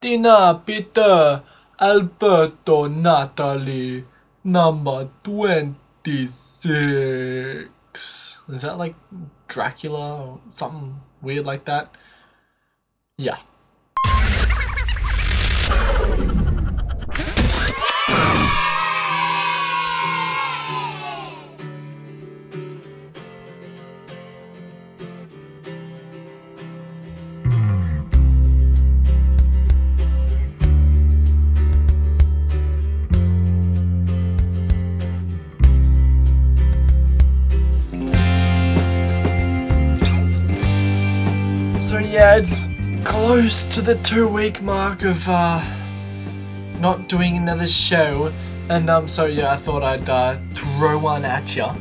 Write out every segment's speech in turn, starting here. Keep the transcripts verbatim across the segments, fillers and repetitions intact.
Tina, Peter, Alberto, Natalie, number twenty-six. Is that like Dracula or something weird like that? Yeah. So yeah, it's close to the two week mark of uh, not doing another show, and um, so yeah, I thought I'd uh, throw one at ya.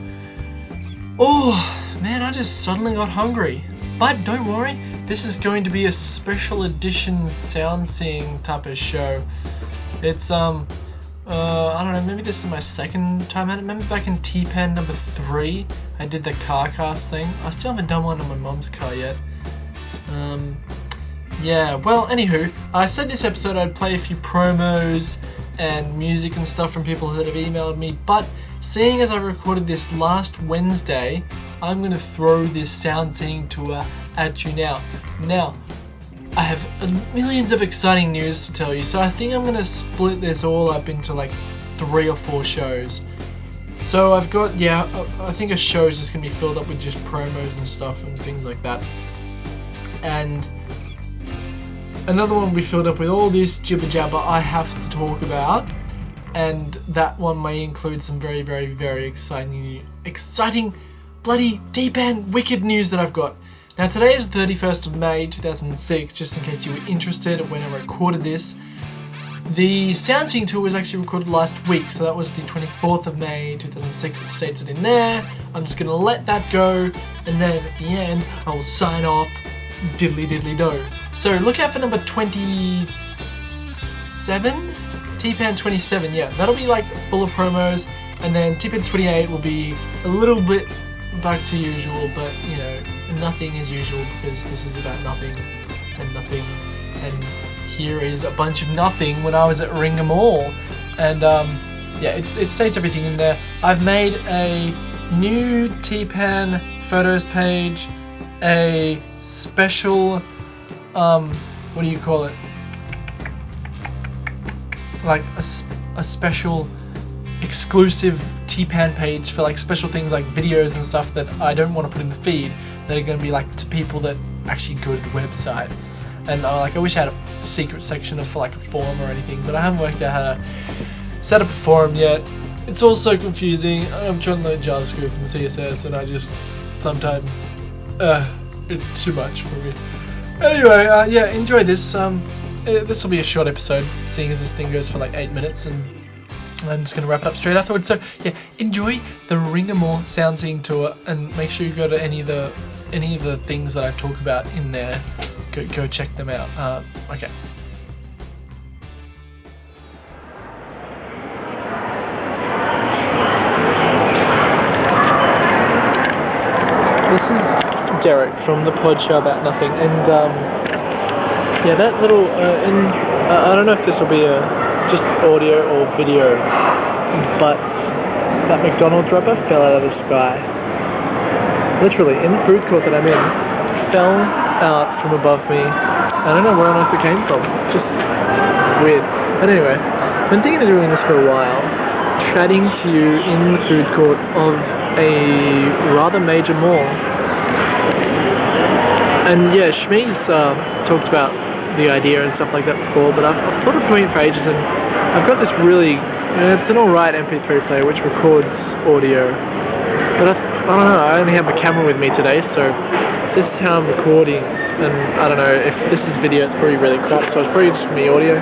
Oh man, I just suddenly got hungry. But don't worry, this is going to be a special edition sound seeing type of show. It's um, uh, I don't know, maybe this is my second time at it. Remember back in T-Pen number three, I did the car cast thing. I still haven't done one on my mum's car yet. Um, yeah, well, anywho, I said this episode I'd play a few promos and music and stuff from people that have emailed me, but seeing as I recorded this last Wednesday, I'm going to throw this sound singing tour at you now. Now, I have millions of exciting news to tell you, so I think I'm going to split this all up into like three or four shows. So I've got, yeah, I think a show is just going to be filled up with just promos and stuff and things like that. And another one will be filled up with all this jibber jabber I have to talk about, and that one may include some very, very, very exciting, exciting, bloody deep and wicked news that I've got. Now today is the thirty-first of May two thousand six, just in case you were interested when I recorded this. The Sound Seeing Tour was actually recorded last week, so that was the twenty-fourth of May two thousand six, it states it in there. I'm just going to let that go, and then at the end I will sign off. Diddly diddly do. So look out for number twenty-seven? T-Pan twenty-seven, yeah. That'll be like full of promos, and then T-Pan twenty-eight will be a little bit back to usual, but you know, nothing as usual because this is about nothing and nothing. And here is a bunch of nothing when I was at Ringham Mall. And um, yeah, it, it states everything in there. I've made a new T-Pan photos page, a special, um, what do you call it? Like a, a special exclusive T-Pan page for like special things like videos and stuff that I don't want to put in the feed that are going to be like to people that actually go to the website. And uh, like I wish I had a secret section of for like a forum or anything, but I haven't worked out how to set up a forum yet. It's all so confusing. I'm trying to learn JavaScript and C S S, and I just sometimes uh, it's too much for me. Anyway, uh, yeah, enjoy this. Um, uh, this will be a short episode, seeing as this thing goes for like eight minutes, and I'm just going to wrap it up straight afterwards. So yeah, enjoy the Ringham Mall Sound Seeing Tour, and make sure you go to any of the any of the things that I talk about in there. Go, go check them out. Uh, okay. This is Derek from the Pod Show About Nothing, and um, yeah, that little, uh, in, uh, I don't know if this will be a just audio or video, but that McDonald's wrapper fell out of the sky. Literally, in the food court that I'm in, fell out from above me. I don't know where on earth it came from. Just weird. But anyway, I've been thinking of doing this for a while, chatting to you in the food court of a rather major mall. And yeah, Shmi's uh, talked about the idea and stuff like that before, but I've, I've thought of doing it for ages, and I've got this really, you know, it's an alright M P three player which records audio, but I, I don't know, I only have my camera with me today, so this is how I'm recording, and I don't know, if this is video it's probably really crap, so it's probably just me audio.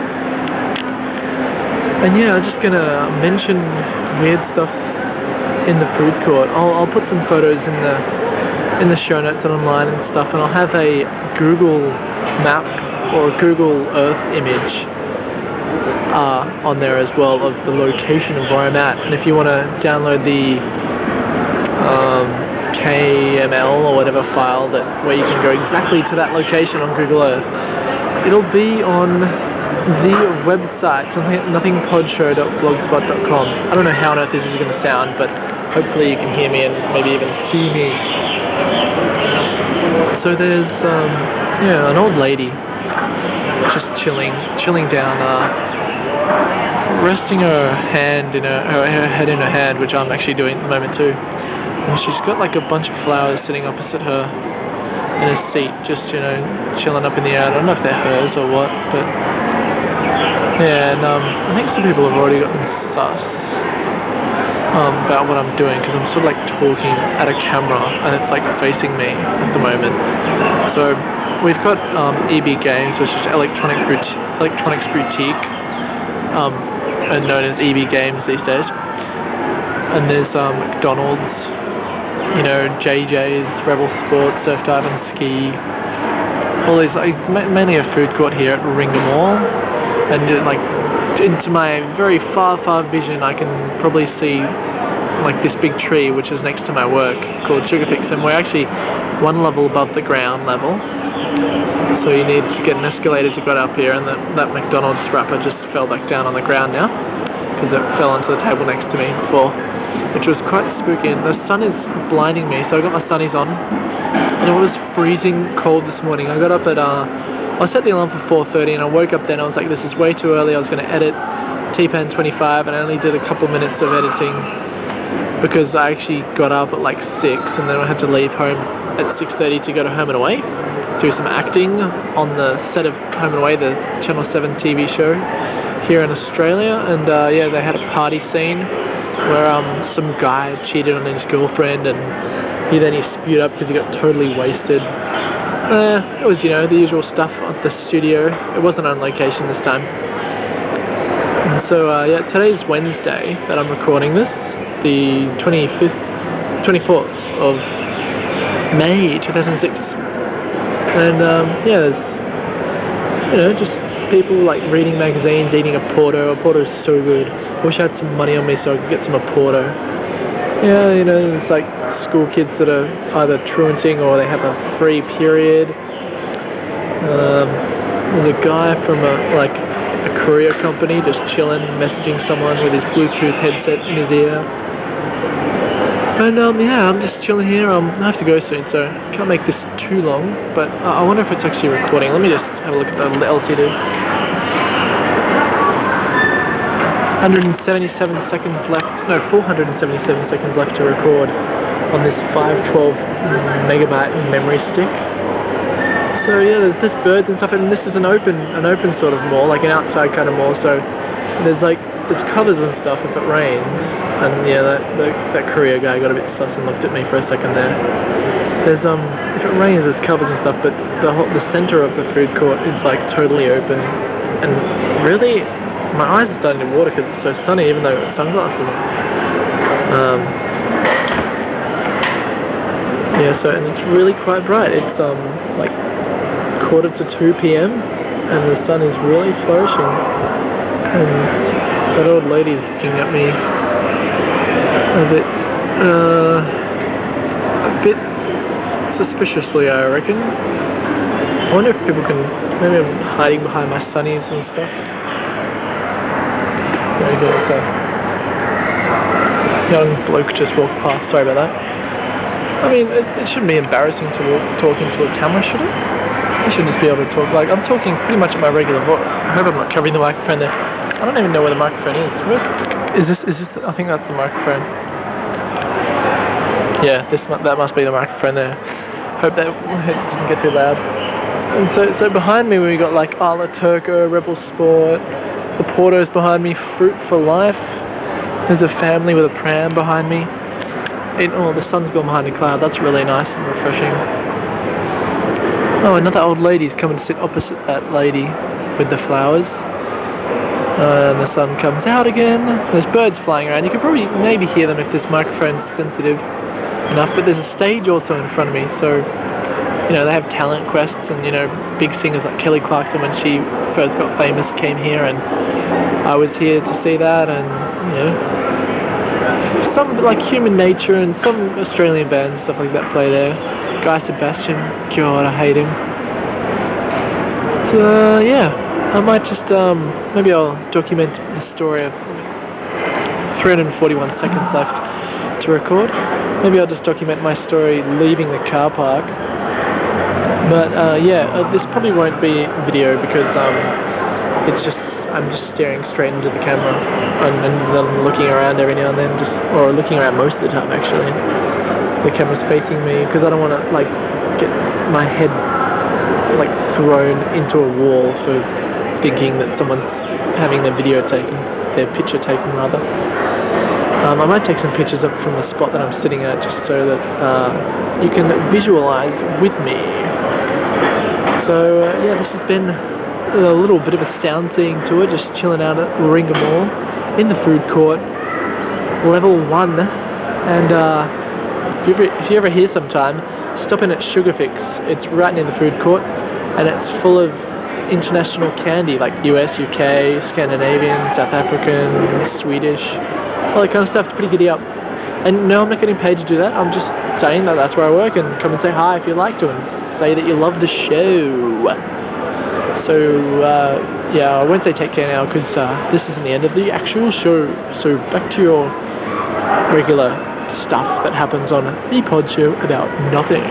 And yeah, I'm just gonna mention weird stuff in the food court. I'll, I'll put some photos in the in the show notes and online and stuff, and I'll have a Google map or a Google Earth image uh, on there as well of the location of where I'm at. And if you want to download the um, K M L or whatever file that where you can go exactly to that location on Google Earth, it'll be on the website, nothing pod show dot blogspot dot com. I don't know how on earth this is going to sound, but hopefully you can hear me and maybe even see me. So there's, um, yeah, an old lady just chilling, chilling down, uh, resting her hand in her, her, her head in her hand, which I'm actually doing at the moment too. And she's got like a bunch of flowers sitting opposite her in a seat, just, you know, chilling up in the air. I don't know if they're hers or what, but yeah, and um, I think some people have already gotten sus um, about what I'm doing, because I'm sort of like talking at a camera and it's like facing me at the moment. So we've got um, E B Games, which is electronic boutique, electronics boutique, um, and known as E B Games these days. And there's um, McDonald's, you know, J J's, Rebel Sport, Surf Dive and Ski. All these, like, mainly a food court here at Ringa Mall. And uh, like into my very far, far vision, I can probably see like this big tree which is next to my work called Sugarfix, and we're actually one level above the ground level. So you need to get an escalator to get up here, and that, that McDonald's wrapper just fell back down on the ground now because it fell onto the table next to me before, which was quite spooky. And the sun is blinding me, so I got my sunnies on, and it was freezing cold this morning. I got up at uh. I set the alarm for four thirty and I woke up then. I was like, this is way too early. I was going to edit T PAN twenty-five and I only did a couple minutes of editing because I actually got up at like six, and then I had to leave home at six thirty to go to Home and Away, do some acting on the set of Home and Away, the Channel seven T V show here in Australia. And uh, yeah, they had a party scene where um, some guy cheated on his girlfriend, and he then he spewed up because he got totally wasted. Uh, it was, you know, the usual stuff at the studio. It wasn't on location this time. And so, uh, yeah, today's Wednesday that I'm recording this, the twenty-fifth, twenty-fourth of May two thousand six. And, um, yeah, there's, you know, just people, like, reading magazines, eating a Porto. A Porto's so good. I wish I had some money on me so I could get some Porto. Yeah, you know, it's like school kids that are either truanting or they have a free period. Um, there's a guy from a, like a courier company just chilling, messaging someone with his Bluetooth headset in his ear. And um, yeah, I'm just chilling here. Um, I have to go soon, so I can't make this too long. But uh, I wonder if it's actually recording. Let me just have a look at the L C D. one hundred seventy-seven seconds left, no, four hundred seventy-seven seconds left to record on this five twelve megabyte memory stick. So yeah, there's this birds and stuff, and this is an open, an open sort of mall, like an outside kind of mall. So there's like there's covers and stuff if it rains. And yeah, that that, that courier guy got a bit sus and looked at me for a second there. There's um, if it rains, there's covers and stuff, but the whole, the center of the food court is like totally open, and really. My eyes are starting to water because it's so sunny, even though it's sunglasses. Um, yeah, so, and it's really quite bright. It's um like quarter to two p m and the sun is really flourishing. And that old lady is looking at me a bit, uh, a bit suspiciously, I reckon. I wonder if people can, maybe I'm hiding behind my sunnies and stuff. There you go, so young bloke just walked past, sorry about that. I mean, it, it shouldn't be embarrassing to walk, talk into a camera, should it? I should just be able to talk, like, I'm talking pretty much at my regular voice. I hope I'm not covering the microphone there. I don't even know where the microphone is. Where, is this, is this, I think that's the microphone. Yeah, this that must be the microphone there. Hope that it doesn't get too loud. And so, so behind me we got like Ala Turco, Rebel Sport. The Porto's behind me, Fruit for Life. There's a family with a pram behind me. It, oh, the sun's gone behind a cloud. That's really nice and refreshing. Oh, another old lady's coming to sit opposite that lady with the flowers. Uh, and the sun comes out again. There's birds flying around. You can probably maybe hear them if this microphone's sensitive enough. But there's a stage also in front of me, so you know, they have talent quests, and, you know, big singers like Kelly Clarkson, when she first got famous, came here, and I was here to see that, and, you know, some, like, Human Nature and some Australian bands, stuff like that, play there. Guy Sebastian, God, I hate him. So, yeah, I might just, um, maybe I'll document the story of three hundred forty-one seconds left to record. Maybe I'll just document my story leaving the car park. But, uh, yeah, uh, this probably won't be video because, um, it's just, I'm just staring straight into the camera and, and then looking around every now and then, just, or looking around most of the time, actually. The camera's facing me because I don't want to, like, get my head, like, thrown into a wall for thinking that someone's having their video taken, their picture taken, rather. Um, I might take some pictures up from the spot that I'm sitting at just so that uh, you can visualize with me. So, uh, yeah, this has been a little bit of a sound seeing tour, just chilling out at Warringah Mall in the food court, level one. And uh, if, you ever, if you ever here sometime, stop in at Sugar Fix. It's right near the food court, and it's full of international candy like U S, U K, Scandinavian, South African, Swedish, all that kind of stuff. It's pretty giddy up. And no, I'm not getting paid to do that. I'm just saying that that's where I work, and come and say hi if you'd like to, and say that you love the show. So, uh, yeah, I won't say take care now because uh, this isn't the end of the actual show. So back to your regular stuff that happens on the pod show about nothing.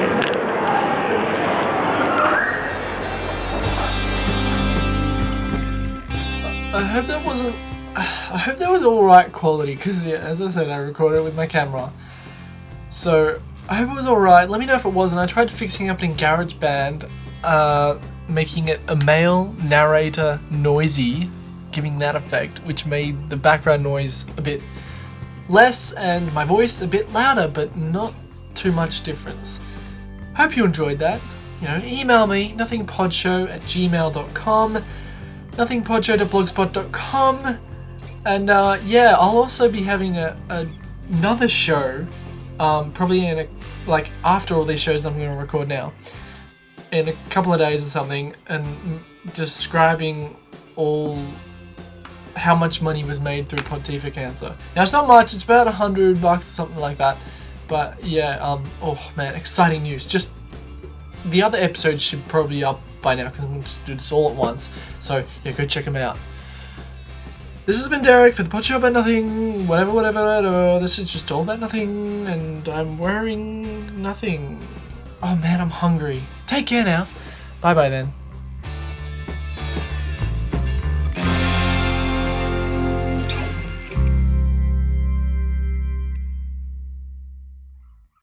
I hope that wasn't... I hope that was alright quality because, yeah, as I said, I recorded it with my camera. So, I hope it was alright. Let me know if it wasn't. I tried fixing up in GarageBand, uh... making it a male narrator noisy, giving that effect, which made the background noise a bit less and my voice a bit louder, but not too much difference. Hope you enjoyed that. You know, email me, nothingpodshow at gmail dot com, nothingpodshow at blogspot dot com, and uh, yeah, I'll also be having a, a another show, um, probably in a, like after all these shows I'm going to record now, in a couple of days or something, and describing all how much money was made through Pod T for Cancer. Now it's not much, it's about a hundred bucks or something like that, but yeah, um, oh man, exciting news. Just, the other episodes should probably be up by now because I'm going to do this all at once, so yeah, go check them out. This has been Derek for the Pod Show About Nothing, whatever, whatever, whatever. This is just all about nothing, and I'm wearing nothing. Oh man, I'm hungry. Take care now. Bye bye then.